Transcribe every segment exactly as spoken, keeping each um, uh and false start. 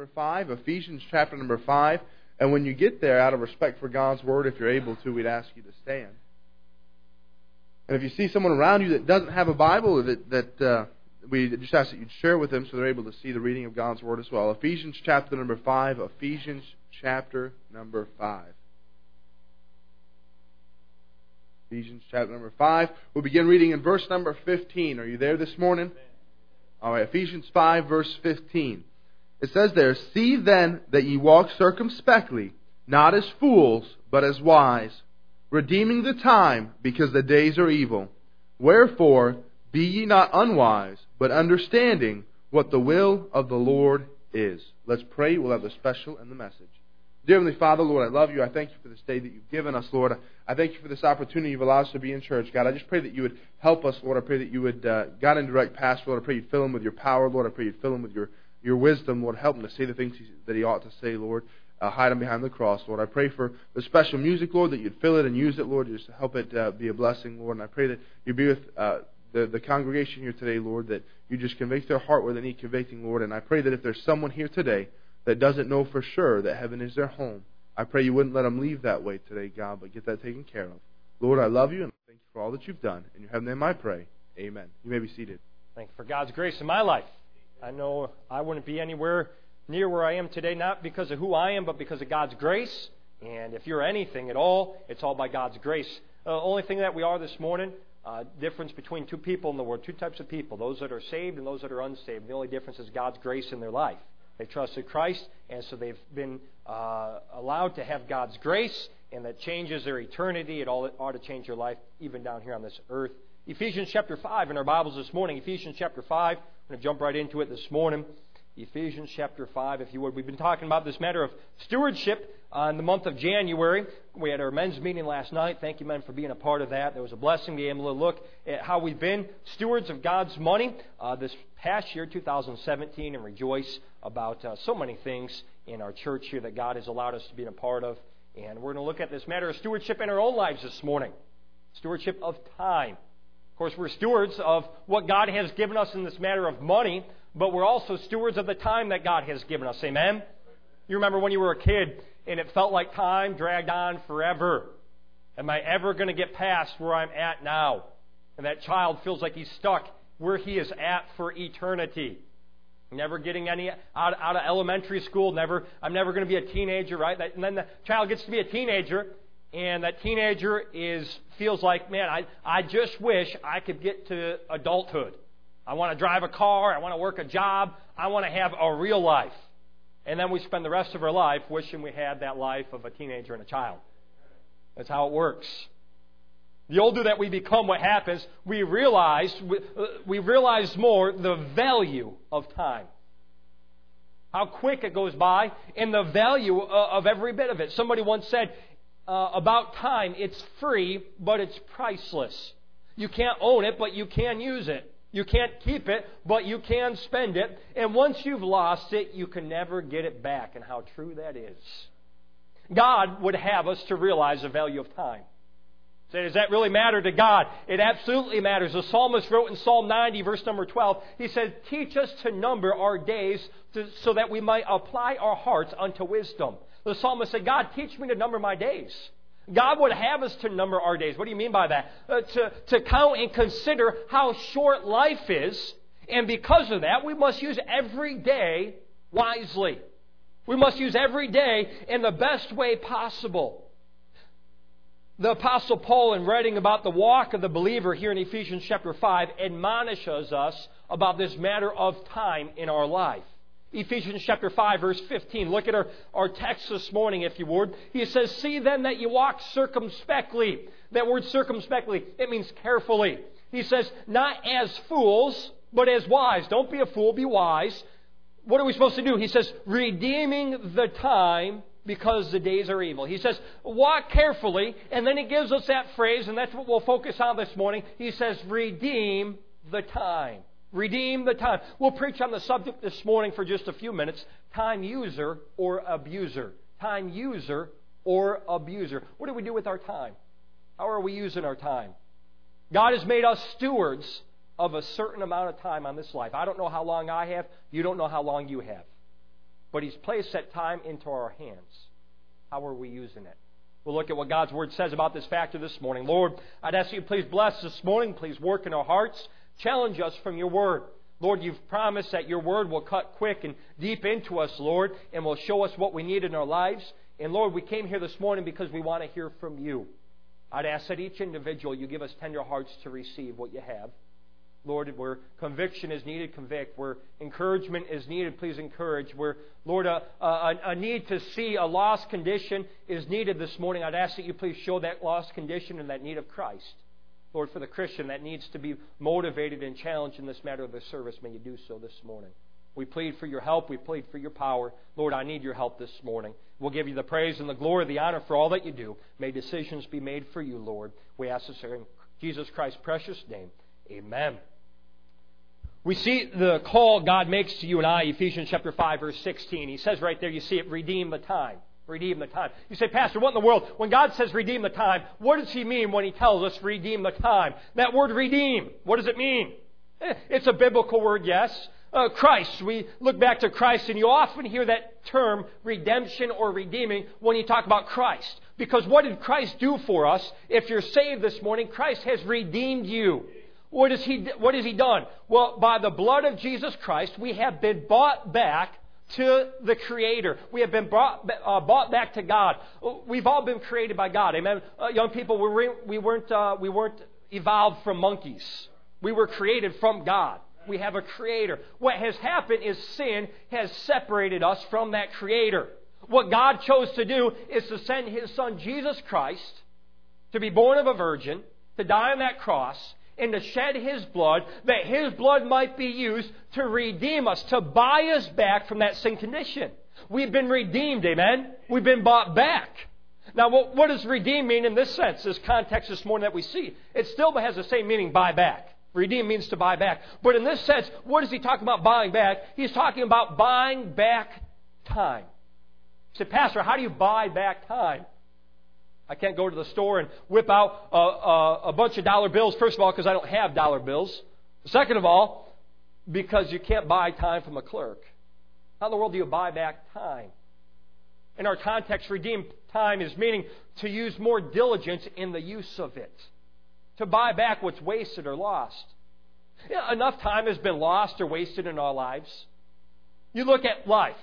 number five, Ephesians chapter number five. And when you get there, out of respect for God's Word, if you're able to, we'd ask you to stand. And if you see someone around you that doesn't have a Bible, that, that uh, we just ask that you'd share with them so they're able to see the reading of God's Word as well. Ephesians chapter number five, Ephesians chapter number five. Ephesians chapter number five. We'll begin reading in verse number fifteen. Are you there this morning? All right, Ephesians five, verse fifteen. It says there, "See then that ye walk circumspectly, not as fools, but as wise, redeeming the time, because the days are evil. Wherefore, be ye not unwise, but understanding what the will of the Lord is." Let's pray. We'll have the special and the message. Dear Heavenly Father, Lord, I love you. I thank you for this day that you've given us, Lord. I thank you for this opportunity you've allowed us to be in church. God, I just pray that you would help us, Lord. I pray that you would uh, guide and direct Pastor, Lord. I pray you'd fill him with your power, Lord. I pray you'd fill him with your Your wisdom, Lord. Help him to say the things that he ought to say, Lord. Uh, hide him behind the cross, Lord. I pray for the special music, Lord, that you'd fill it and use it, Lord, just to help it uh, be a blessing, Lord. And I pray that you'd be with uh, the, the congregation here today, Lord, that you just convict their heart where they need convicting, Lord. And I pray that if there's someone here today that doesn't know for sure that heaven is their home, I pray you wouldn't let them leave that way today, God, but get that taken care of. Lord, I love you and thank you for all that you've done. In your heavenly name I pray. Amen. You may be seated. Thank you for God's grace in my life. I know I wouldn't be anywhere near where I am today, not because of who I am, but because of God's grace. And if you're anything at all, it's all by God's grace. The uh, only thing that we are this morning, uh, difference between two people in the world, two types of people, those that are saved and those that are unsaved. The only difference is God's grace in their life. They've trusted Christ, and so they've been uh, allowed to have God's grace, and that changes their eternity. It all ought to change their life, even down here on this earth. Ephesians chapter five in our Bibles this morning. Ephesians chapter five. I'm going to jump right into it this morning. Ephesians chapter five, if you would. We've been talking about this matter of stewardship uh, in the month of January. We had our men's meeting last night. Thank you, men, for being a part of that. There was a blessing being able to look at how we've been stewards of God's money uh, this past year, two thousand seventeen, and rejoice about uh, so many things in our church here that God has allowed us to be a part of. And we're going to look at this matter of stewardship in our own lives this morning. Stewardship of time. Of course, we're stewards of what God has given us in this matter of money, but we're also stewards of the time that God has given us. Amen? You remember when you were a kid and it felt like time dragged on forever. Am I ever going to get past where I'm at now? And that child feels like he's stuck where he is at for eternity. Never getting any out, out of elementary school. Never. I'm never going to be a teenager, right? And then the child gets to be a teenager. And that teenager is feels like, man, I, I just wish I could get to adulthood. I want to drive a car. I want to work a job. I want to have a real life. And then we spend the rest of our life wishing we had that life of a teenager and a child. That's how it works. The older that we become, what happens, we realize, we, we realize more the value of time. How quick it goes by and the value of every bit of it. Somebody once said, Uh, about time, it's free, but it's priceless. You can't own it, but you can use it. You can't keep it, but you can spend it. And once you've lost it, you can never get it back. And how true that is. God would have us to realize the value of time. Say, does that really matter to God? It absolutely matters. The psalmist wrote in Psalm ninety, verse number twelve, he said, "Teach us to number our days to, so that we might apply our hearts unto wisdom." The psalmist said, God, teach me to number my days. God would have us to number our days. What do you mean by that? Uh, to, to count and consider how short life is. And because of that, we must use every day wisely. We must use every day in the best way possible. The Apostle Paul, in writing about the walk of the believer here in Ephesians chapter five, admonishes us about this matter of time in our life. Ephesians chapter five, verse fifteen. Look at our, our text this morning, if you would. He says, "See then that you walk circumspectly." That word circumspectly, it means carefully. He says, not as fools, but as wise. Don't be a fool, be wise. What are we supposed to do? He says, redeeming the time because the days are evil. He says, walk carefully. And then he gives us that phrase, and that's what we'll focus on this morning. He says, redeem the time. Redeem the time. We'll preach on the subject this morning for just a few minutes. Time user or abuser. Time user or abuser. What do we do with our time? How are we using our time? God has made us stewards of a certain amount of time on this life. I don't know how long I have. You don't know how long you have. but He's placed that time into our hands. How are we using it? We'll look at what God's Word says about this factor this morning. Lord, I'd ask you, please bless this morning. Please work in our hearts. Challenge us from your Word. Lord, you've promised that your Word will cut quick and deep into us, Lord, and will show us what we need in our lives. And Lord, we came here this morning because we want to hear from you. I'd ask that each individual, you give us tender hearts to receive what you have. Lord, where conviction is needed, convict. Where encouragement is needed, please encourage. Where, Lord, a, a, a need to see a lost condition is needed this morning, I'd ask that you please show that lost condition and that need of Christ. Lord, for the Christian that needs to be motivated and challenged in this matter of the service, may you do so this morning. We plead for your help. We plead for your power. Lord, I need your help this morning. We'll give you the praise and the glory, the honor for all that you do. May decisions be made for you, Lord. We ask this in Jesus Christ's precious name. Amen. We see the call God makes to you and I, Ephesians chapter five, verse sixteen. He says right there, you see it, redeem the time. Redeem the time. You say, Pastor, what in the world? When God says redeem the time, what does He mean when He tells us redeem the time? That word redeem, what does it mean? It's a biblical word, yes. Uh, Christ, we look back to Christ, and you often hear that term redemption or redeeming when you talk about Christ. Because what did Christ do for us? If you're saved this morning, Christ has redeemed you. What has He, what has He done? Well, by the blood of Jesus Christ, we have been bought back to the Creator. We have been brought, uh, bought back to God. We've all been created by God. Amen. Uh, young people, we, were, we weren't uh, we weren't evolved from monkeys. We were created from God. We have a Creator. What has happened is sin has separated us from that Creator. What God chose to do is to send His Son Jesus Christ to be born of a virgin, to die on that cross, and to shed His blood, that His blood might be used to redeem us, to buy us back from that sin condition. We've been redeemed, amen? We've been bought back. Now, what, what does redeem mean in this sense, this context this morning that we see? It still has the same meaning, buy back. Redeem means to buy back. But in this sense, what is he talking about buying back? He's talking about buying back time. You say, Pastor, how do you buy back time? I can't go to the store and whip out a, a, a bunch of dollar bills, first of all, because I don't have dollar bills. Second of all, because you can't buy time from a clerk. How in the world do you buy back time? In our context, redeem time is meaning to use more diligence in the use of it. To buy back what's wasted or lost. Yeah, enough time has been lost or wasted in our lives. You look at life.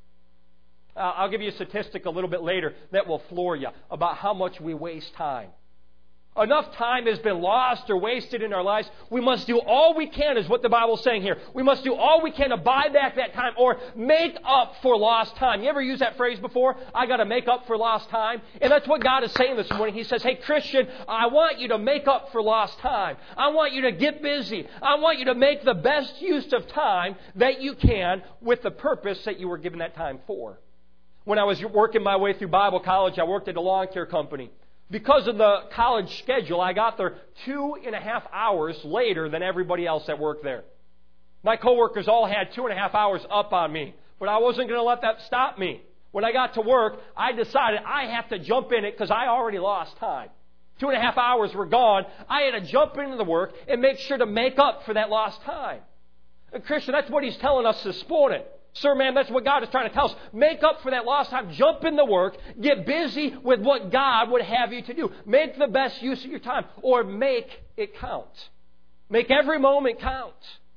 Uh, I'll give you a statistic a little bit later that will floor you about how much we waste time. Enough time has been lost or wasted in our lives. We must do all we can, is what the Bible's saying here. We must do all we can to buy back that time or make up for lost time. You ever used that phrase before? I got to make up for lost time. And that's what God is saying this morning. He says, hey, Christian, I want you to make up for lost time. I want you to get busy. I want you to make the best use of time that you can with the purpose that you were given that time for. When I was working my way through Bible college, I worked at a lawn care company. Because of the college schedule, I got there two and a half hours later than everybody else that worked there. My coworkers all had two and a half hours up on me, but I wasn't going to let that stop me. When I got to work, I decided I have to jump in it because I already lost time. Two and a half hours were gone. I had to jump into the work and make sure to make up for that lost time. And Christian, that's what he's telling us this morning. Sir, man, that's what God is trying to tell us. Make up for that lost time. Jump in the work. Get busy with what God would have you to do. Make the best use of your time. Or make it count. Make every moment count.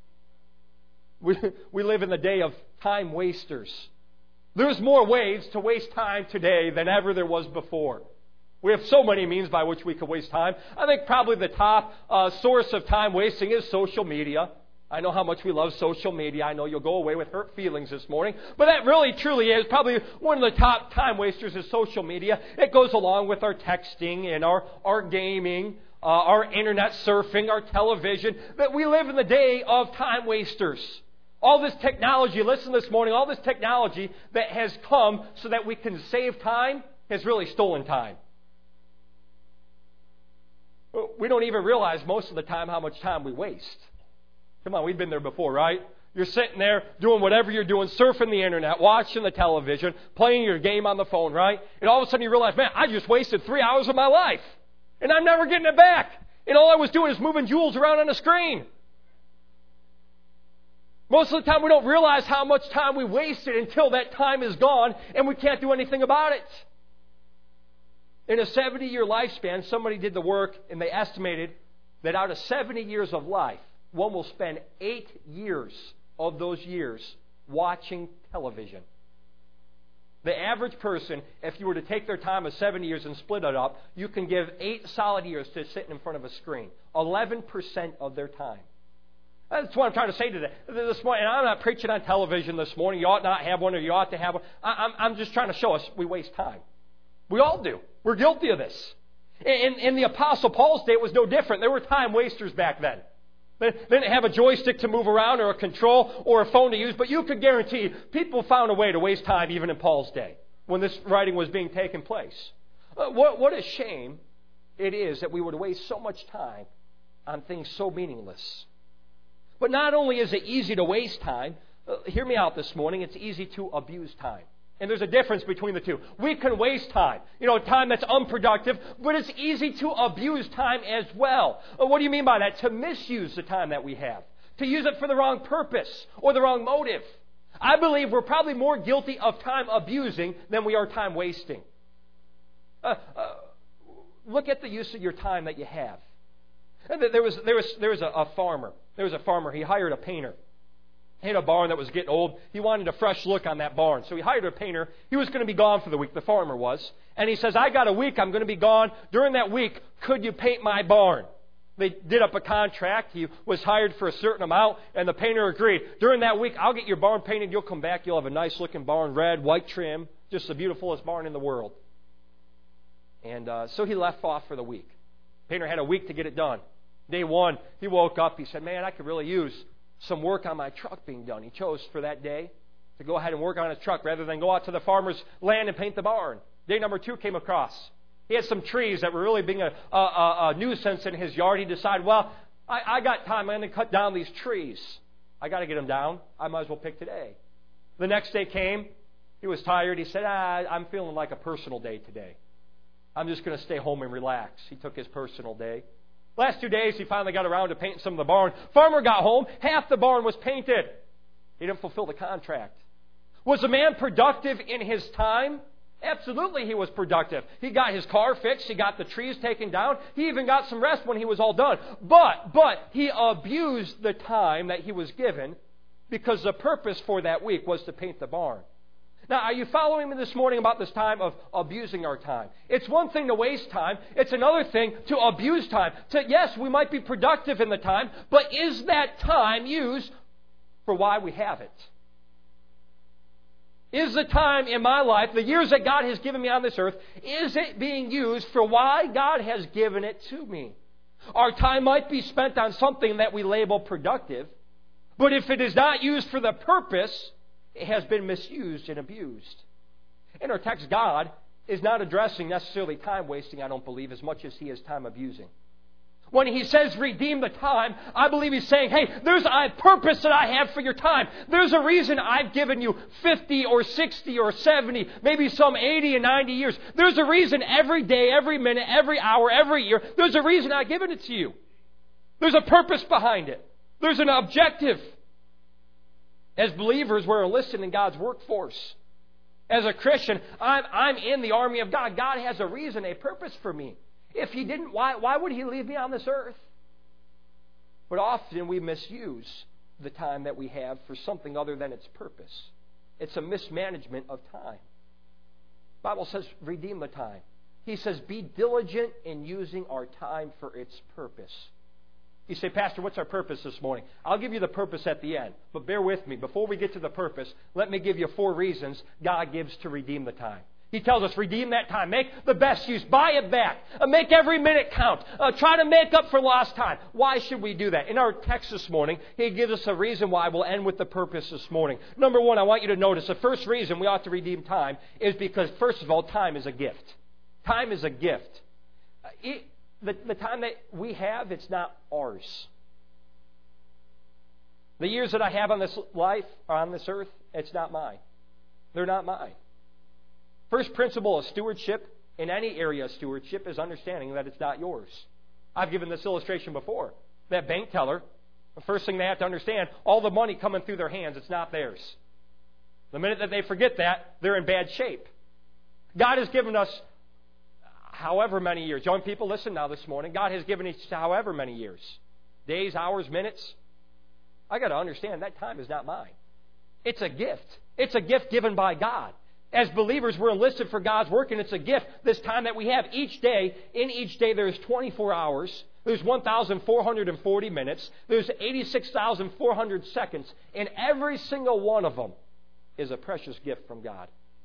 We, we live in the day of time wasters. There's more ways to waste time today than ever there was before. We have so many means by which we could waste time. I think probably the top uh, source of time wasting is social media. I know how much we love social media. I know you'll go away with hurt feelings this morning. But that really, truly is probably one of the top time wasters is social media. It goes along with our texting and our, our gaming, uh, our internet surfing, our television. But we live in the day of time wasters. All this technology, listen this morning, all this technology that has come so that we can save time has really stolen time. We don't even realize most of the time how much time we waste. Come on, we've been there before, right? You're sitting there doing whatever you're doing, surfing the internet, watching the television, playing your game on the phone, right? And all of a sudden you realize, man, I just wasted three hours of my life. And I'm never getting it back. And all I was doing is moving jewels around on the screen. Most of the time we don't realize how much time we wasted until that time is gone and we can't do anything about it. In a seventy-year lifespan, somebody did the work and they estimated that out of seventy years of life, one will spend eight years of those years watching television. The average person, if you were to take their time of seventy years and split it up, you can give eight solid years to sitting in front of a screen. eleven percent of their time. That's what I'm trying to say today. This morning, and I'm not preaching on television this morning. You ought not have one or you ought to have one. I'm, I'm just trying to show us we waste time. We all do. We're guilty of this. In, in the Apostle Paul's day, it was no different. There were time wasters back then. They didn't have a joystick to move around or a control or a phone to use, but you could guarantee people found a way to waste time even in Paul's day when this writing was being taken place. Uh, what, what a shame it is that we would waste so much time on things so meaningless. But not only is it easy to waste time, uh, hear me out this morning, it's easy to abuse time. And there's a difference between the two. We can waste time, you know, time that's unproductive, but it's easy to abuse time as well. Uh, what do you mean by that? To misuse the time that we have. To use it for the wrong purpose or the wrong motive. I believe we're probably more guilty of time abusing than we are time wasting. Uh, uh, look at the use of your time that you have. There was, there was, there was a, a farmer. There was a farmer. He hired a painter. He had a barn that was getting old. He wanted a fresh look on that barn. So he hired a painter. He was going to be gone for the week. The farmer was. And he says, I got a week. I'm going to be gone. During that week, could you paint my barn? They did up a contract. He was hired for a certain amount. And the painter agreed. During that week, I'll get your barn painted. You'll come back. You'll have a nice looking barn. Red, white trim. Just the beautifulest barn in the world. And uh, so he left off for the week. Painter had a week to get it done. Day one, he woke up. He said, man, I could really use some work on my truck being done. He chose for that day to go ahead and work on his truck rather than go out to the farmer's land and paint the barn. Day number two came across. He had some trees that were really being a, a, a nuisance in his yard. He decided, well, I, I got time. I'm going to cut down these trees. I got to get them down. I might as well pick today. The next day came. He was tired. He said, ah, I'm feeling like a personal day today. I'm just going to stay home and relax. He took his personal day. Last two days, he finally got around to painting some of the barn. Farmer got home. Half the barn was painted. He didn't fulfill the contract. Was the man productive in his time? Absolutely, he was productive. He got his car fixed. He got the trees taken down. He even got some rest when he was all done. But, but, he abused the time that he was given because the purpose for that week was to paint the barn. Now, are you following me this morning about this time of abusing our time? It's one thing to waste time. It's another thing to abuse time. To, yes, we might be productive in the time, but is that time used for why we have it? Is the time in my life, the years that God has given me on this earth, is it being used for why God has given it to me? Our time might be spent on something that we label productive, but if it is not used for the purpose, it has been misused and abused. In our text, God is not addressing necessarily time wasting, I don't believe, as much as He is time abusing. When He says redeem the time, I believe He's saying, hey, there's a purpose that I have for your time. There's a reason I've given you fifty or sixty or seventy, maybe some eighty and ninety years. There's a reason every day, every minute, every hour, every year, there's a reason I've given it to you. There's a purpose behind it. There's an objective. As believers, we're enlisted in God's workforce. As a Christian, I'm, I'm in the army of God. God has a reason, a purpose for me. If He didn't, why, why would He leave me on this earth? But often we misuse the time that we have for something other than its purpose. It's a mismanagement of time. The Bible says, redeem the time. He says, be diligent in using our time for its purpose. You say, Pastor, what's our purpose this morning? I'll give you the purpose at the end. But bear with me. Before we get to the purpose, let me give you four reasons God gives to redeem the time. He tells us, redeem that time. Make the best use. Buy it back. Uh, make every minute count. Uh, try to make up for lost time. Why should we do that? In our text this morning, He gives us a reason why. We'll end with the purpose this morning. Number one, I want you to notice the first reason we ought to redeem time is because, first of all, time is a gift. Time is a gift. Uh, it, The, the time that we have, it's not ours. The years that I have on this life, or on this earth, it's not mine. They're not mine. First principle of stewardship, in any area of stewardship, is understanding that it's not yours. I've given this illustration before. That bank teller, The first thing they have to understand, all the money coming through their hands, it's not theirs. The minute that they forget that, they're in bad shape. God has given us however many years. Young people, listen now this morning. God has given us however many years. Days, hours, minutes. I got to understand that time is not mine. It's a gift. It's a gift given by God. As believers, we're enlisted for God's work, and it's a gift, this time that we have each day. In each day, there's twenty-four hours. There's one thousand four hundred forty minutes. There's eighty-six thousand four hundred seconds. And every single one of them is a precious gift from God.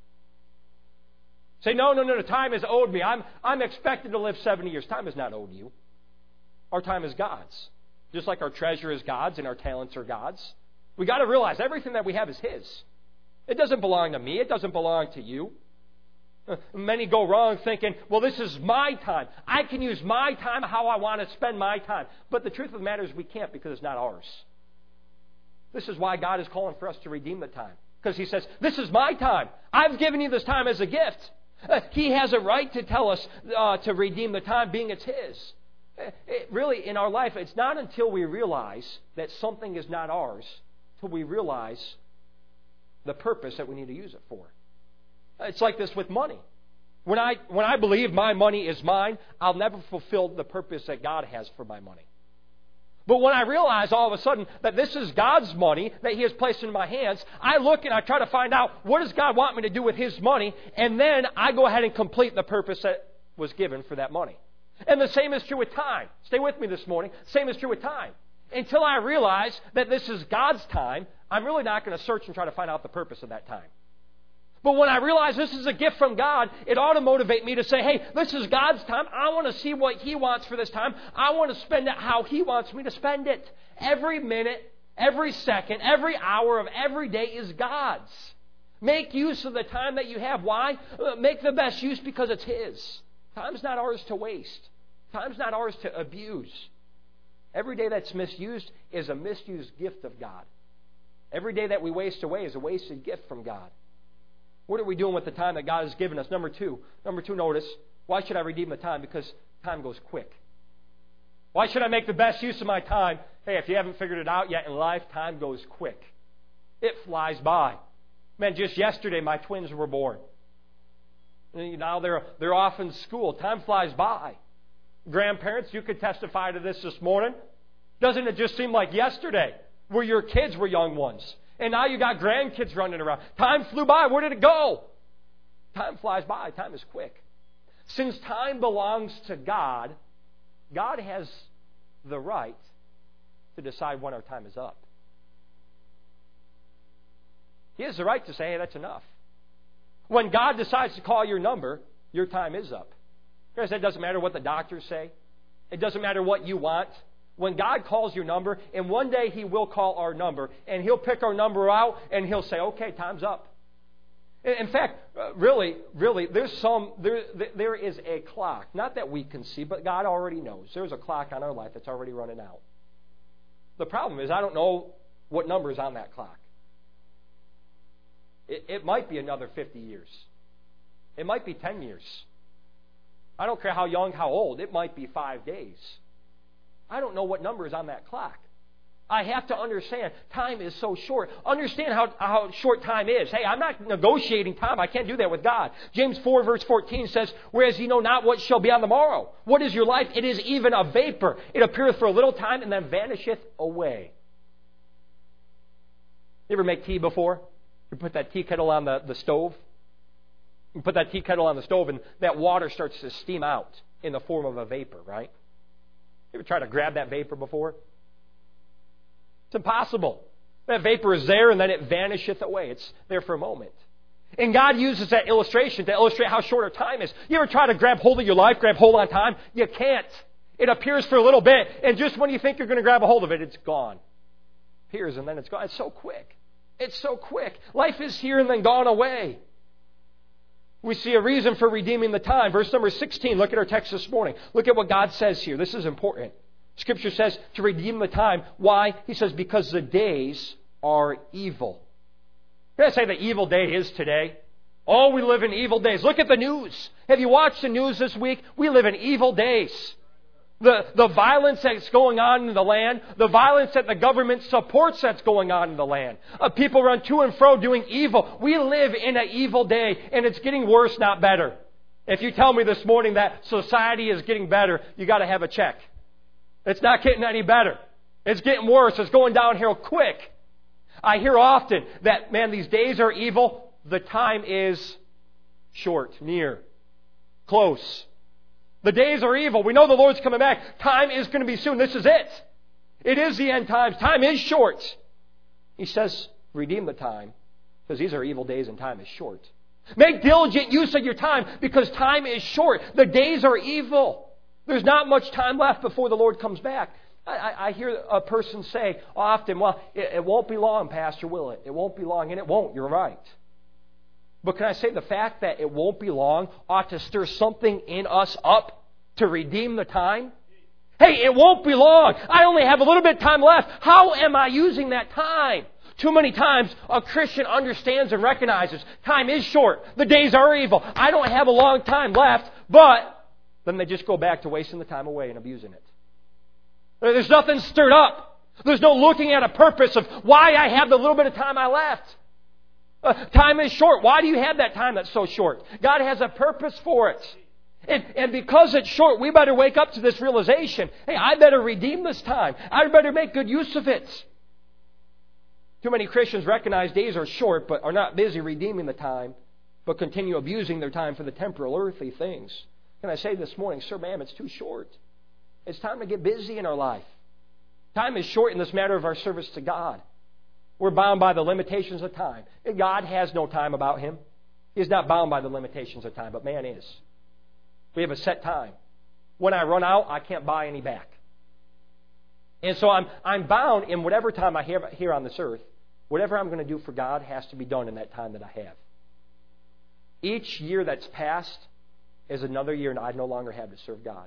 Say, no, no, no, no, time is owed me. I'm, I'm expected to live seventy years. Time is not owed you. Our time is God's. Just like our treasure is God's and our talents are God's. We've got to realize everything that we have is His. It doesn't belong to me. It doesn't belong to you. Many go wrong thinking, well, this is my time. I can use my time how I want to spend my time. But the truth of the matter is we can't because it's not ours. This is why God is calling for us to redeem the time. Because He says, this is my time. I've given you this time as a gift. Uh, he has a right to tell us uh, to redeem the time, being it's His. It, really, in our life, it's not until we realize that something is not ours till we realize the purpose that we need to use it for. It's like this with money. When I when I believe my money is mine, I'll never fulfill the purpose that God has for my money. But when I realize all of a sudden that this is God's money that He has placed in my hands, I look and I try to find out what does God want me to do with His money, and then I go ahead and complete the purpose that was given for that money. And the same is true with time. Stay with me this morning. Same is true with time. Until I realize that this is God's time, I'm really not going to search and try to find out the purpose of that time. But when I realize this is a gift from God, it ought to motivate me to say, hey, this is God's time. I want to see what He wants for this time. I want to spend it how He wants me to spend it. Every minute, every second, every hour of every day is God's. Make use of the time that you have. Why? Make the best use because it's His. Time's not ours to waste. Time's not ours to abuse. Every day that's misused is a misused gift of God. Every day that we waste away is a wasted gift from God. What are we doing with the time that God has given us? Number two. Number two, notice, why should I redeem the time? Because time goes quick. Why should I make the best use of my time? Hey, if you haven't figured it out yet in life, time goes quick. It flies by. Man, just yesterday my twins were born. And now they're, they're off in school. Time flies by. Grandparents, you could testify to this this morning. Doesn't it just seem like yesterday where your kids were young ones? And now you got grandkids running around. Time flew by. Where did it go? Time flies by. Time is quick. Since time belongs to God, God has the right to decide when our time is up. He has the right to say, hey, that's enough. When God decides to call your number, your time is up. Because it doesn't matter what the doctors say. It doesn't matter what you want. When God calls your number, and one day He will call our number, and He'll pick our number out, and He'll say, okay, time's up. In fact, really, really, there's some, there, there is a clock. Not that we can see, but God already knows. There's a clock on our life that's already running out. The problem is I don't know what number is on that clock. It, it might be another fifty years. It might be ten years. I don't care how young, how old. It might be five days. I don't know what number is on that clock. I have to understand time is so short. Understand how, how short time is. Hey, I'm not negotiating time. I can't do that with God. James four verse fourteen says, whereas ye know not what shall be on the morrow. What is your life? It is even a vapor. It appeareth for a little time and then vanisheth away. You ever make tea before? You put that tea kettle on the, the stove. You put that tea kettle on the stove and that water starts to steam out in the form of a vapor, right? You ever try to grab that vapor before? It's impossible. That vapor is there and then it vanisheth away. It's there for a moment. And God uses that illustration to illustrate how short our time is. You ever try to grab hold of your life, grab hold on time? You can't. It appears for a little bit, and just when you think you're going to grab a hold of it, it's gone. It appears and then it's gone. It's so quick. It's so quick. Life is here and then gone away. We see a reason for redeeming the time. Verse number sixteen, look at our text this morning. Look at what God says here. This is important. Scripture says to redeem the time. Why? He says because the days are evil. Can I say the evil day is today? Oh, we live in evil days. Look at the news. Have you watched the news this week? We live in evil days. The, the violence that's going on in the land, the violence that the government supports that's going on in the land. Uh, people run to and fro doing evil. We live in an evil day, and it's getting worse, not better. If you tell me this morning that society is getting better, you got to have a check. It's not getting any better. It's getting worse. It's going downhill quick. I hear often that, man, these days are evil. The time is short, near, close. The days are evil. We know the Lord's coming back. Time is going to be soon. This is it. It is the end times. Time is short. He says, redeem the time, because these are evil days and time is short. Make diligent use of your time, because time is short. The days are evil. There's not much time left before the Lord comes back. I, I, I hear a person say often, well, it, it won't be long, Pastor, will it? It won't be long, and it won't. You're right. But can I say the fact that it won't be long ought to stir something in us up to redeem the time? Hey, it won't be long. I only have a little bit of time left. How am I using that time? Too many times a Christian understands and recognizes time is short. The days are evil. I don't have a long time left, but then they just go back to wasting the time away and abusing it. There's nothing stirred up. There's no looking at a purpose of why I have the little bit of time I left. Uh, time is short. Why do you have that time that's so short? God has a purpose for it. And, and because it's short, we better wake up to this realization. Hey, I better redeem this time. I better make good use of it. Too many Christians recognize days are short, but are not busy redeeming the time, but continue abusing their time for the temporal, earthly things. Can I say this morning, sir, ma'am, it's too short. It's time to get busy in our life. Time is short in this matter of our service to God. We're bound by the limitations of time. God has no time about Him. He's not bound by the limitations of time, but man is. We have a set time. When I run out, I can't buy any back. And so I'm I'm bound in whatever time I have here on this earth. Whatever I'm going to do for God has to be done in that time that I have. Each year that's passed is another year and I no longer have to serve God.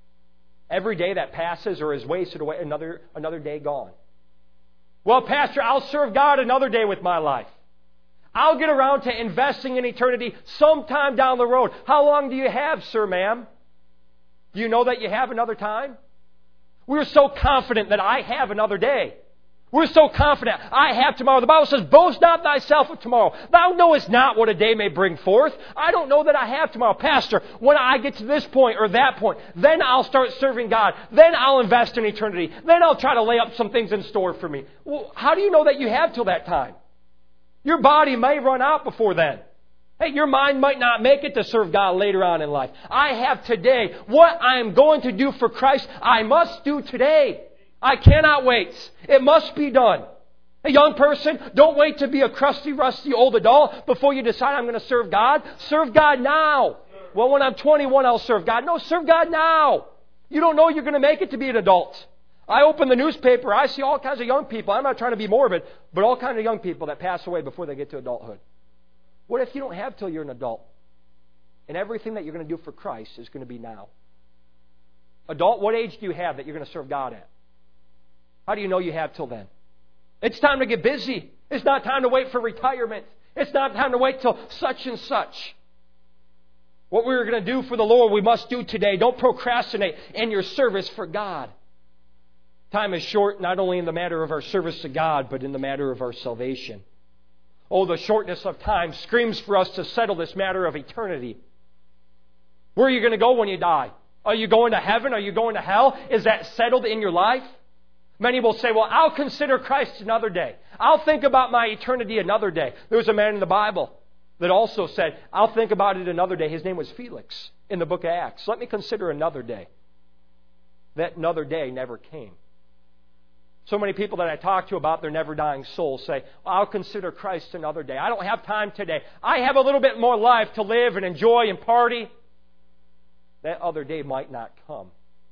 Every day that passes or is wasted away, another another day gone. Well, Pastor, I'll serve God another day with my life. I'll get around to investing in eternity sometime down the road. How long do you have, sir, ma'am? Do you know that you have another time? We're so confident that I have another day. We're so confident I have tomorrow. The Bible says, boast not thyself of tomorrow. Thou knowest not what a day may bring forth. I don't know that I have tomorrow. Pastor, when I get to this point or that point, then I'll start serving God. Then I'll invest in eternity. Then I'll try to lay up some things in store for me. Well, how do you know that you have till that time? Your body may run out before then. Hey, your mind might not make it to serve God later on in life. I have today. What I am going to do for Christ, I must do today. I cannot wait. It must be done. A young person, don't wait to be a crusty, rusty old adult before you decide I'm going to serve God. Serve God now. Well, when I'm twenty-one, I'll serve God. No, serve God now. You don't know you're going to make it to be an adult. I open the newspaper, I see all kinds of young people. I'm not trying to be morbid, but all kinds of young people that pass away before they get to adulthood. What if you don't have till you're an adult? And everything that you're going to do for Christ is going to be now. Adult, what age do you have that you're going to serve God at? How do you know you have till then? It's time to get busy. It's not time to wait for retirement. It's not time to wait till such and such. What we're going to do for the Lord, we must do today. Don't procrastinate in your service for God. Time is short, not only in the matter of our service to God, but in the matter of our salvation. Oh, the shortness of time screams for us to settle this matter of eternity. Where are you going to go when you die? Are you going to heaven? Are you going to hell? Is that settled in your life? Many will say, well, I'll consider Christ another day. I'll think about my eternity another day. There was a man in the Bible that also said, I'll think about it another day. His name was Felix in the book of Acts. Let me consider another day. That another day never came. So many people that I talk to about their never-dying soul say, I'll consider Christ another day. I don't have time today. I have a little bit more life to live and enjoy and party. That other day might not come.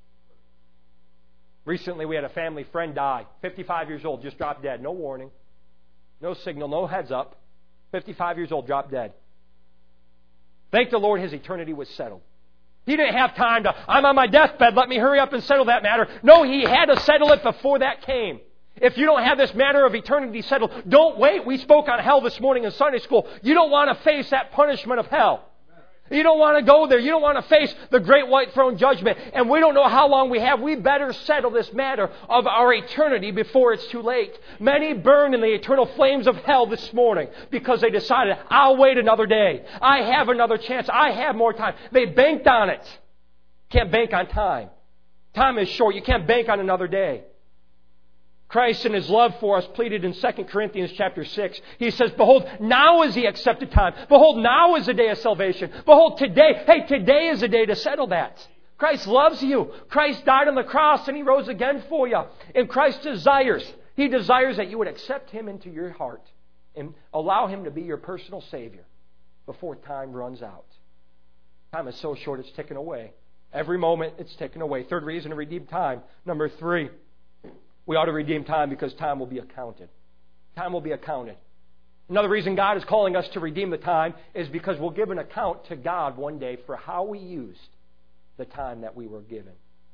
Recently, we had a family friend die. fifty-five years old, just dropped dead. No warning. No signal, no heads up. fifty-five years old, dropped dead. Thank the Lord his eternity was settled. He didn't have time to, I'm on my deathbed, let me hurry up and settle that matter. No, he had to settle it before that came. If you don't have this matter of eternity settled, don't wait. We spoke on hell this morning in Sunday school. You don't want to face that punishment of hell. You don't want to go there. You don't want to face the great white throne judgment. And we don't know how long we have. We better settle this matter of our eternity before it's too late. Many burned in the eternal flames of hell this morning because they decided, I'll wait another day. I have another chance. I have more time. They banked on it. Can't bank on time. Time is short. You can't bank on another day. Christ in His love for us pleaded in Second Corinthians chapter six. He says, behold, now is the accepted time. Behold, now is the day of salvation. Behold, today, hey, today is the day to settle that. Christ loves you. Christ died on the cross and He rose again for you. And Christ desires, He desires that you would accept Him into your heart and allow Him to be your personal Savior before time runs out. Time is so short, it's ticking away. Every moment, it's ticking away. Third reason to redeem time. Number three. We ought to redeem time because time will be accounted. Time will be accounted. Another reason God is calling us to redeem the time is because we'll give an account to God one day for how we used the time that we were given.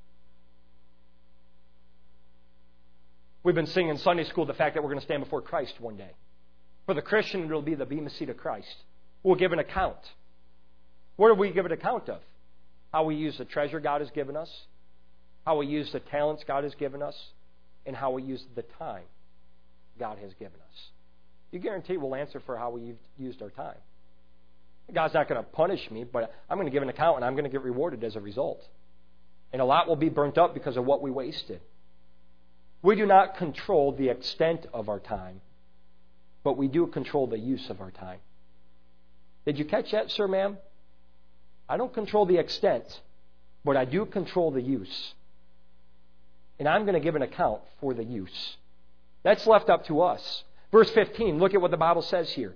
We've been singing in Sunday school the fact that we're going to stand before Christ one day. For the Christian, it will be the bema seat of Christ. We'll give an account. What do we give an account of? How we use the treasure God has given us, how we use the talents God has given us, and how we use the time God has given us. You guarantee we'll answer for how we used our time. God's not going to punish me, but I'm going to give an account and I'm going to get rewarded as a result. And a lot will be burnt up because of what we wasted. We do not control the extent of our time, but we do control the use of our time. Did you catch that, sir, ma'am? I don't control the extent, but I do control the use. And I'm going to give an account for the use. That's left up to us. Verse fifteen, look at what the Bible says here.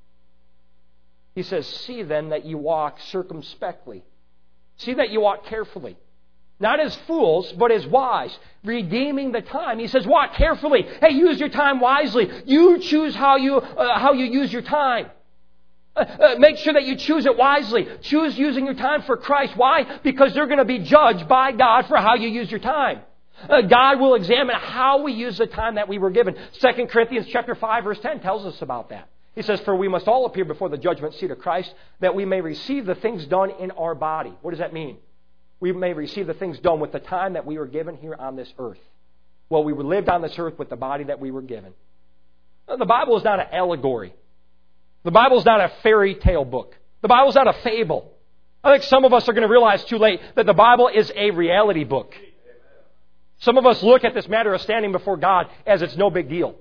He says, see then that you walk circumspectly. See that you walk carefully. Not as fools, but as wise. Redeeming the time. He says, walk carefully. Hey, use your time wisely. You choose how you, uh, how you use your time. Uh, uh, make sure that you choose it wisely. Choose using your time for Christ. Why? Because they're going to be judged by God for how you use your time. Uh, God will examine how we use the time that we were given. Second Corinthians chapter five verse ten tells us about that. He says, for we must all appear before the judgment seat of Christ, that we may receive the things done in our body. What does that mean? We may receive the things done with the time that we were given here on this earth. Well, we lived on this earth with the body that we were given. Now, the Bible is not an allegory. The Bible is not a fairy tale book. The Bible is not a fable. I think some of us are going to realize too late that the Bible is a reality book. Some of us look at this matter of standing before God as it's no big deal.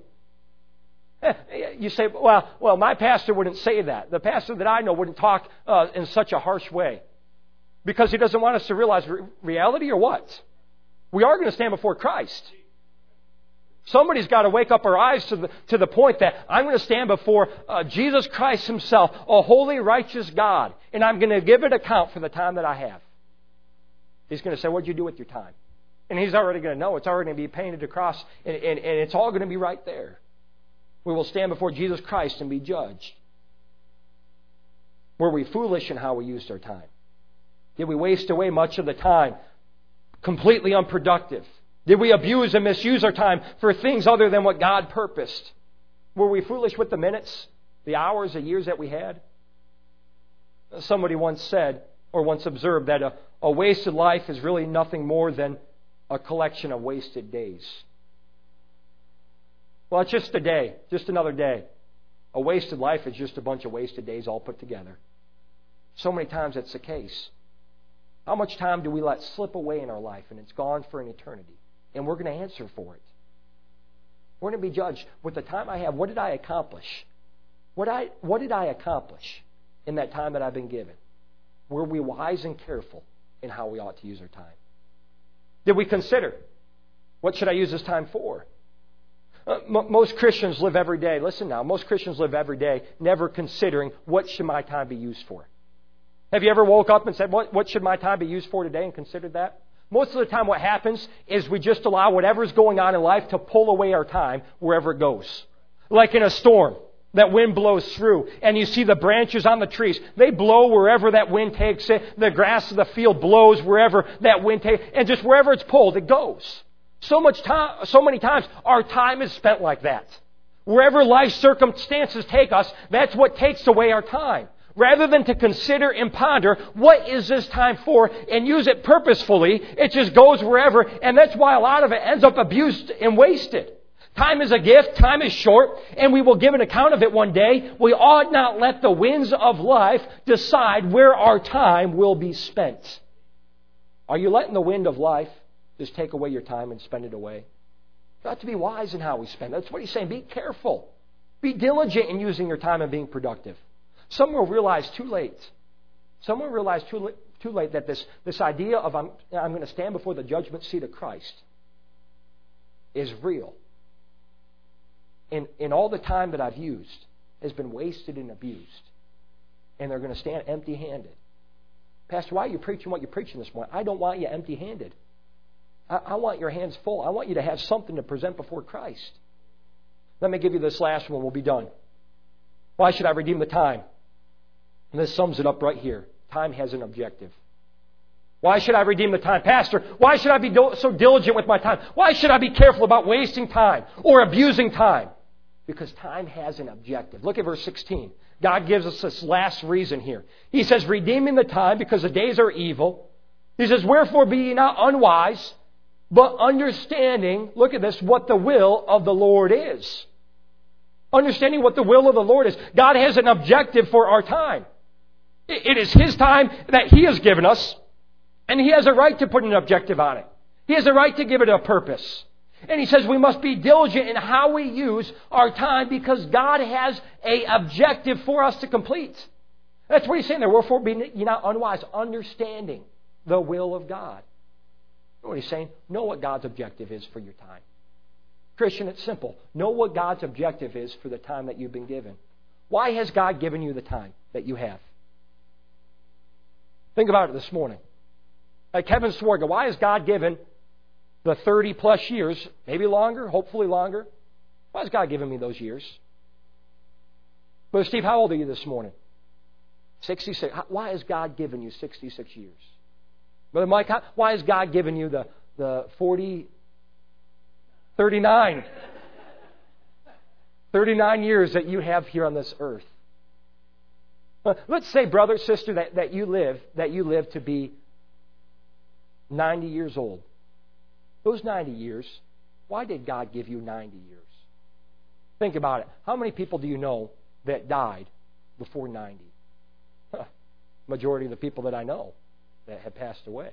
You say, well, well, my pastor wouldn't say that. The pastor that I know wouldn't talk uh, in such a harsh way. Because he doesn't want us to realize re- reality or what? We are going to stand before Christ. Somebody's got to wake up our eyes to the, to the point that I'm going to stand before uh, Jesus Christ Himself, a holy, righteous God, and I'm going to give an account for the time that I have. He's going to say, what did you do with your time? And He's already going to know. It's already going to be painted across, and, and, and it's all going to be right there. We will stand before Jesus Christ and be judged. Were we foolish in how we used our time? Did we waste away much of the time completely unproductive? Did we abuse and misuse our time for things other than what God purposed? Were we foolish with the minutes, the hours, the years that we had? Somebody once said, or once observed, that a, a wasted life is really nothing more than a collection of wasted days. Well, it's just a day, just another day. A wasted life is just a bunch of wasted days all put together. So many times that's the case. How much time do we let slip away in our life and it's gone for an eternity? And we're going to answer for it. We're going to be judged with the time I have. What did I accomplish? What, I, what did I accomplish in that time that I've been given? Were we wise and careful in how we ought to use our time? Did we consider, what should I use this time for? Uh, m- most Christians live every day, listen now, most Christians live every day never considering, what should my time be used for? Have you ever woke up and said, what, what should my time be used for today, and considered that? Most of the time what happens is we just allow whatever's going on in life to pull away our time wherever it goes. Like in a storm, that wind blows through, and you see the branches on the trees. They blow wherever that wind takes it. The grass of the field blows wherever that wind takes it. And just wherever it's pulled, it goes. So much time, so many times, our time is spent like that. Wherever life circumstances take us, that's what takes away our time. rather than to consider and ponder, what is this time for, and use it purposefully, it just goes wherever, and that's why a lot of it ends up abused and wasted. Time is a gift, time is short, and we will give an account of it one day. We ought not let the winds of life decide where our time will be spent. Are you letting the wind of life just take away your time and spend it away? We have to be wise in how we spend. That's what he's saying. Be careful. Be diligent in using your time and being productive. Some will realize too late. Some will realize too late, too late that this, this idea of I'm, I'm going to stand before the judgment seat of Christ is real. And, and all the time that I've used has been wasted and abused. And they're going to stand empty-handed. Pastor, why are you preaching what you're preaching this morning? I don't want you empty-handed. I, I want your hands full. I want you to have something to present before Christ. Let me give you this last one. We'll be done. Why should I redeem the time? And this sums it up right here. Time has an objective. Why should I redeem the time? Pastor, why should I be so diligent with my time? Why should I be careful about wasting time or abusing time? Because time has an objective. Look at verse sixteen. God gives us this last reason here. He says, redeeming the time because the days are evil. He says, wherefore be ye not unwise, but understanding, look at this, what the will of the Lord is. Understanding what the will of the Lord is. God has an objective for our time. It is His time that He has given us, and He has a right to put an objective on it. He has a right to give it a purpose. And He says we must be diligent in how we use our time because God has an objective for us to complete. That's what He's saying there. Wherefore be ye not unwise, understanding the will of God. You know what He's saying? Know what God's objective is for your time. Christian, it's simple. Know what God's objective is for the time that you've been given. Why has God given you the time that you have? Think about it this morning. Like Kevin Swarga, why has God given the thirty plus years, maybe longer, hopefully longer? Why has God given me those years? Brother Steve, how old are you this morning? sixty-six. Why has God given you sixty-six years? Brother Mike, how, why has God given you the, the forty, thirty-nine, thirty-nine years that you have here on this earth? Let's say, brother, sister, that, that you live, that you live to be ninety years old. Those ninety years, why did God give you ninety years? Think about it. How many people do you know that died before ninety? Huh. Majority of the people that I know that have passed away.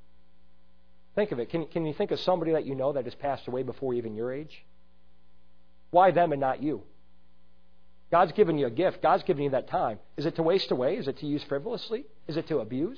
Think of it. Can, can you think of somebody that you know that has passed away before even your age? Why them and not you? God's given you a gift. God's given you that time. Is it to waste away? Is it to use frivolously? Is it to abuse?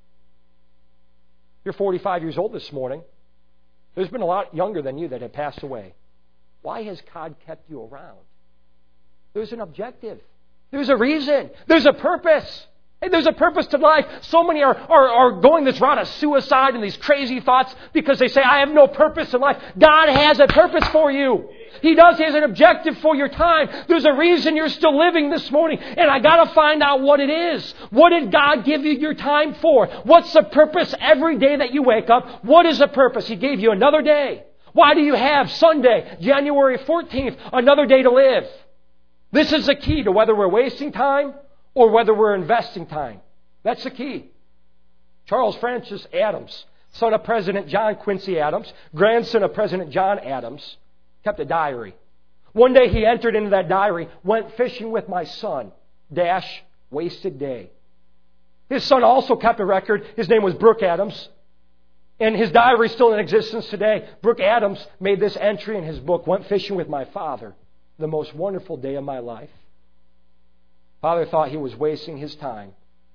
You're forty-five years old this morning. There's been a lot younger than you that have passed away. Why has God kept you around? There's an objective. There's a reason. There's a purpose. Hey, there's a purpose to life. So many are, are, are going this route of suicide and these crazy thoughts because they say, I have no purpose in life. God has a purpose for you. He does. He has an objective for your time. There's a reason you're still living this morning. And I got to find out what it is. What did God give you your time for? What's the purpose every day that you wake up? What is the purpose? He gave you another day. Why do you have Sunday, January fourteenth, another day to live? This is the key to whether we're wasting time or whether we're investing time. That's the key. Charles Francis Adams, son of President John Quincy Adams, grandson of President John Adams, kept a diary. One day he entered into that diary, went fishing with my son, dash, wasted day. His son also kept a record. His name was Brooke Adams. And his diary is still in existence today. Brooke Adams made this entry in his book, went fishing with my father, the most wonderful day of my life. Father thought he was wasting his time.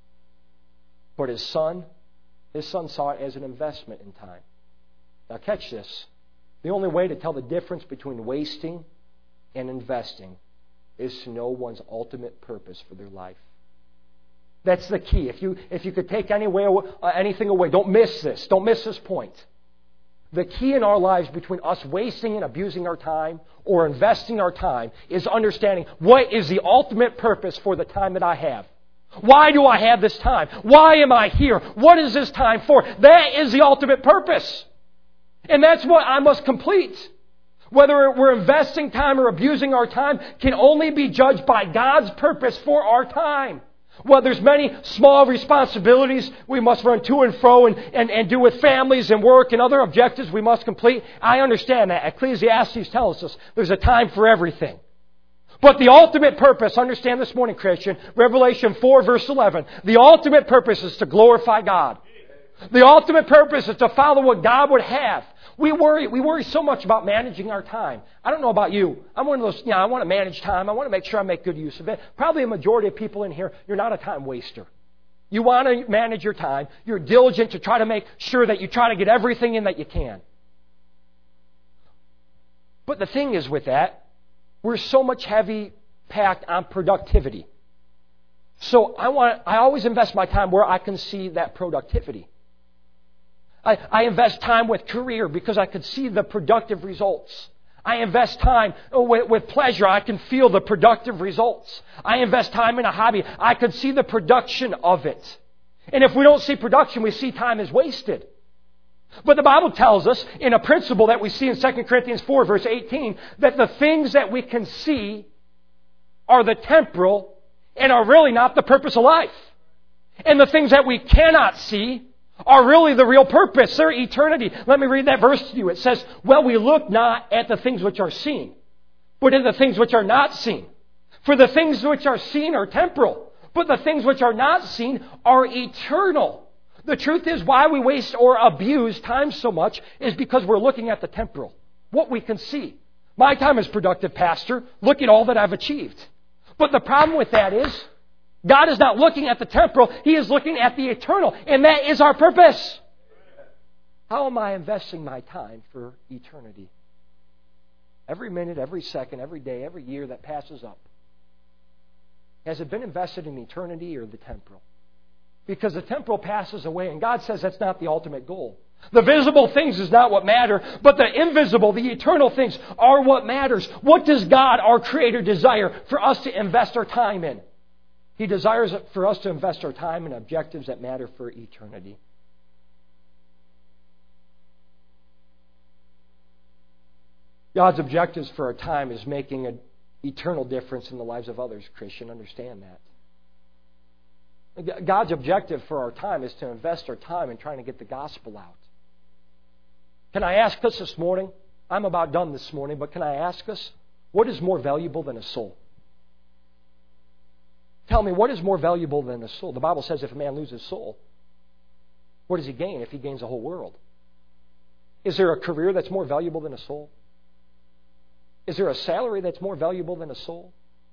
But his son, his son saw it as an investment in time. Now catch this. The only way to tell the difference between wasting and investing is to know one's ultimate purpose for their life. That's the key. If you, if you could take any way, uh, anything away, don't miss this. Don't miss this point. The key in our lives between us wasting and abusing our time or investing our time is understanding what is the ultimate purpose for the time that I have. Why do I have this time? Why am I here? What is this time for? That is the ultimate purpose. And that's what I must complete. Whether we're investing time or abusing our time can only be judged by God's purpose for our time. Well, there's many small responsibilities we must run to and fro and, and, and do with families and work and other objectives we must complete. I understand that. Ecclesiastes tells us there's a time for everything. But the ultimate purpose, understand this morning, Christian, Revelation four verse eleven, the ultimate purpose is to glorify God. The ultimate purpose is to follow what God would have. We worry, we worry so much about managing our time. I don't know about you. I'm one of those, you know, I want to manage time. I want to make sure I make good use of it. Probably a majority of people in here, you're not a time waster. You want to manage your time. You're diligent to try to make sure that you try to get everything in that you can. But the thing is with that, we're so much heavy packed on productivity. So I want, I always invest my time where I can see that productivity. I, I invest time with career because I could see the productive results. I invest time with, with pleasure. I can feel the productive results. I invest time in a hobby. I could see the production of it. And if we don't see production, we see time as wasted. But the Bible tells us in a principle that we see in Second Corinthians four verse eighteen that the things that we can see are the temporal and are really not the purpose of life. And the things that we cannot see are really the real purpose. They're eternity. Let me read that verse to you. It says, well, we look not at the things which are seen, but at the things which are not seen. For the things which are seen are temporal, but the things which are not seen are eternal. The truth is, why we waste or abuse time so much is because we're looking at the temporal, what we can see. My time is productive, Pastor. Look at all that I've achieved. But the problem with that is, God is not looking at the temporal. He is looking at the eternal. And that is our purpose. How am I investing my time for eternity? Every minute, every second, every day, every year that passes up. Has it been invested in eternity or the temporal? Because the temporal passes away, and God says that's not the ultimate goal. The visible things is not what matter, but the invisible, the eternal things are what matters. What does God, our Creator, desire for us to invest our time in? He desires for us to invest our time in objectives that matter for eternity. God's objectives for our time is making an eternal difference in the lives of others. Christian, understand that. God's objective for our time is to invest our time in trying to get the gospel out. Can I ask us this morning? I'm about done this morning, but can I ask us, what is more valuable than a soul? Tell me, what is more valuable than a soul? The Bible says if a man loses his soul, what does he gain if he gains the whole world? Is there a career that's more valuable than a soul? Is there a salary that's more valuable than a soul?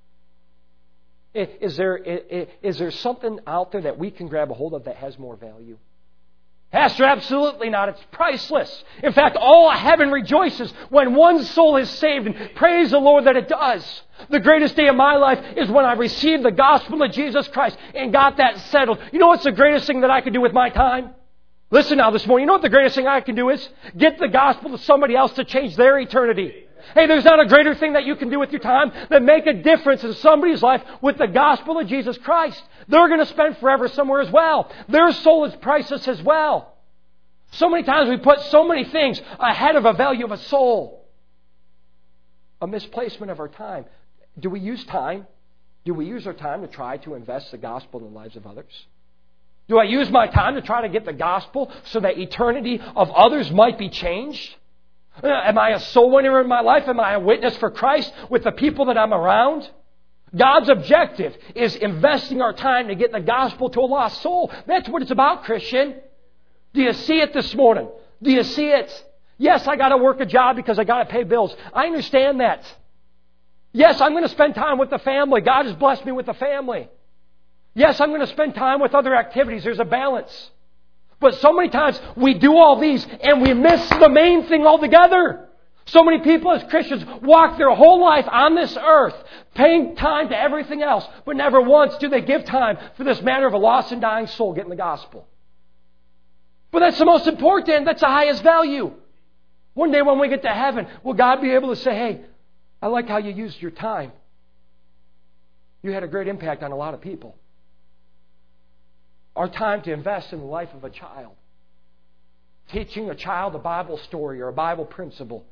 Is there, is there something out there that we can grab a hold of that has more value? Pastor, absolutely not. It's priceless. In fact, all heaven rejoices when one soul is saved, and praise the Lord that it does. The greatest day of my life is when I received the gospel of Jesus Christ and got that settled. You know what's the greatest thing that I could do with my time? Listen now this morning. You know what the greatest thing I can do is? Get the gospel to somebody else to change their eternity. Hey, there's not a greater thing that you can do with your time than make a difference in somebody's life with the gospel of Jesus Christ. They're going to spend forever somewhere as well. Their soul is priceless as well. So many times we put so many things ahead of a value of a soul. A misplacement of our time. Do we use time? Do we use our time to try to invest the gospel in the lives of others? Do I use my time to try to get the gospel so that eternity of others might be changed? Am I a soul winner in my life? Am I a witness for Christ with the people that I'm around? God's objective is investing our time to get the gospel to a lost soul. That's what it's about, Christian. Do you see it this morning? Do you see it? Yes, I got to work a job because I got to pay bills. I understand that. Yes, I'm going to spend time with the family. God has blessed me with a family. Yes, I'm going to spend time with other activities. There's a balance. But so many times we do all these and we miss the main thing altogether. So many people as Christians walk their whole life on this earth paying time to everything else, but never once do they give time for this matter of a lost and dying soul getting the gospel. But that's the most important. That's the highest value. One day when we get to heaven, will God be able to say, hey, I like how you used your time. You had a great impact on a lot of people. Our time to invest in the life of a child. Teaching a child a Bible story or a Bible principle.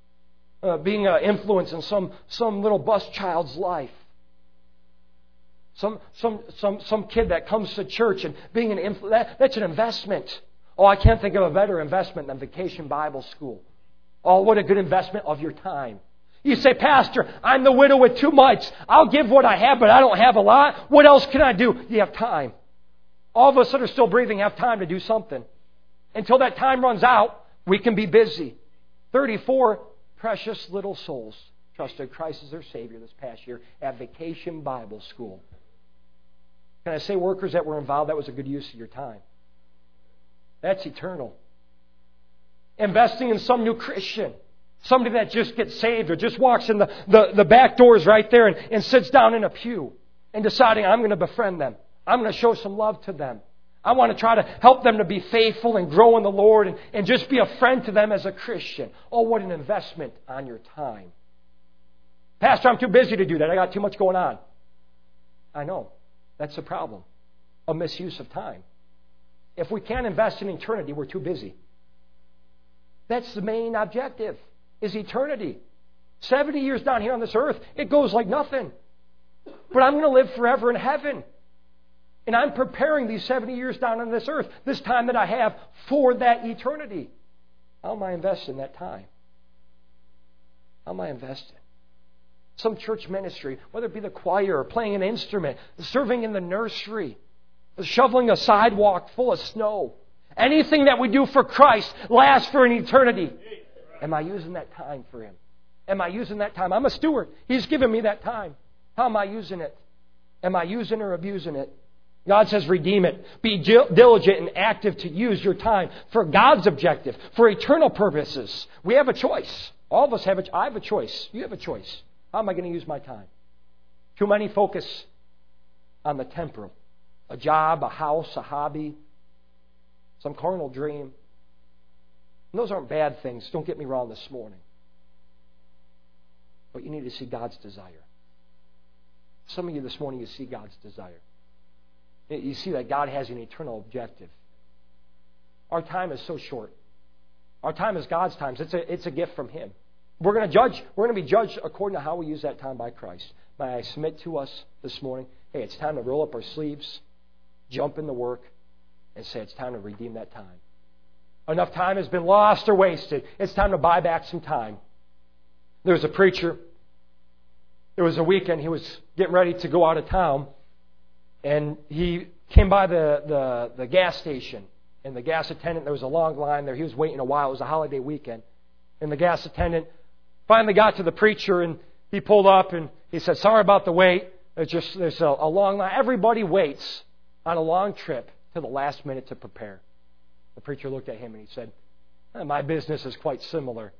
Uh, being an influence in some, some little bus child's life. Some some some some kid that comes to church and being an influ- that, that's an investment. Oh, I can't think of a better investment than Vacation Bible School. Oh, what a good investment of your time. You say, Pastor, I'm the widow with two mites. I'll give what I have, but I don't have a lot. What else can I do? You have time. All of us that are still breathing have time to do something. Until that time runs out, we can be busy. thirty-four precious little souls trusted Christ as their Savior this past year at Vacation Bible School. Can I say, workers that were involved, that was a good use of your time? That's eternal. Investing in some new Christian. Somebody that just gets saved or just walks in the, the, the back doors right there and, and sits down in a pew and deciding, I'm going to befriend them. I'm going to show some love to them. I want to try to help them to be faithful and grow in the Lord and, and just be a friend to them as a Christian. Oh, what an investment on your time. Pastor, I'm too busy to do that. I got too much going on. I know. That's the problem. A misuse of time. If we can't invest in eternity, we're too busy. That's the main objective, is eternity. seventy years down here on this earth, it goes like nothing. But I'm going to live forever in heaven. And I'm preparing these seventy years down on this earth, this time that I have, for that eternity. How am I investing that time? How am I investing? Some church ministry, whether it be the choir or playing an instrument, serving in the nursery, shoveling a sidewalk full of snow. Anything that we do for Christ lasts for an eternity. Am I using that time for Him? Am I using that time? I'm a steward. He's given me that time. How am I using it? Am I using or abusing it? God says, redeem it. Be diligent and active to use your time for God's objective, for eternal purposes. We have a choice. All of us have a choice. I have a choice. You have a choice. How am I going to use my time? Too many focus on the temporal. A job, a house, a hobby, some carnal dream. And those aren't bad things. Don't get me wrong this morning. But you need to see God's desire. Some of you this morning, you see God's desire. You see that God has an eternal objective. Our time is so short. Our time is God's time. It's a, it's a gift from Him. We're going to judge. We're going to be judged according to how we use that time by Christ. May I submit to us this morning, hey, it's time to roll up our sleeves, jump into work, and say it's time to redeem that time. Enough time has been lost or wasted. It's time to buy back some time. There was a preacher. There was a weekend. He was getting ready to go out of town. And he came by the, the, the gas station. And the gas attendant, there was a long line there. He was waiting a while. It was a holiday weekend. And the gas attendant finally got to the preacher. And he pulled up and he said, sorry about the wait. There's just there's a, a long line. Everybody waits on a long trip to the last minute to prepare. The preacher looked at him and he said, eh, my business is quite similar.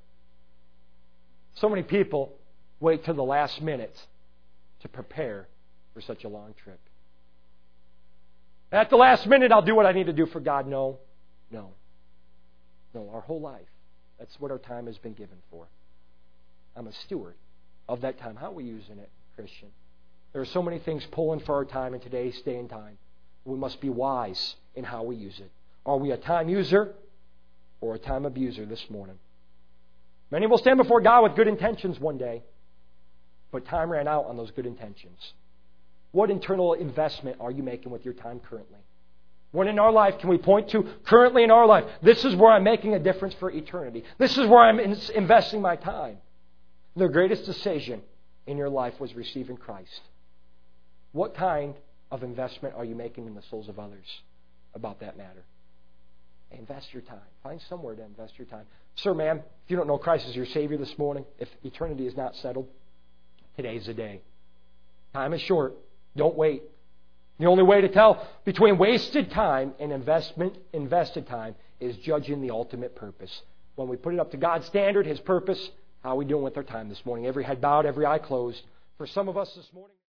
So many people wait to the last minute to prepare for such a long trip. At the last minute, I'll do what I need to do for God. No, no, no. Our whole life, that's what our time has been given for. I'm a steward of that time. How are we using it, Christian? There are so many things pulling for our time in today's day and time. We must be wise in how we use it. Are we a time user or a time abuser this morning? Many will stand before God with good intentions one day, but time ran out on those good intentions. What internal investment are you making with your time currently? What in our life can we point to currently in our life? This is where I'm making a difference for eternity. This is where I'm in- investing my time. The greatest decision in your life was receiving Christ. What kind of investment are you making in the souls of others about that matter? Invest your time. Find somewhere to invest your time. Sir, ma'am, if you don't know Christ as your Savior this morning, if eternity is not settled, today's the day. Time is short. Don't wait. The only way to tell between wasted time and investment, invested time is judging the ultimate purpose. When we put it up to God's standard, His purpose, how are we doing with our time this morning? Every head bowed, every eye closed. For some of us this morning...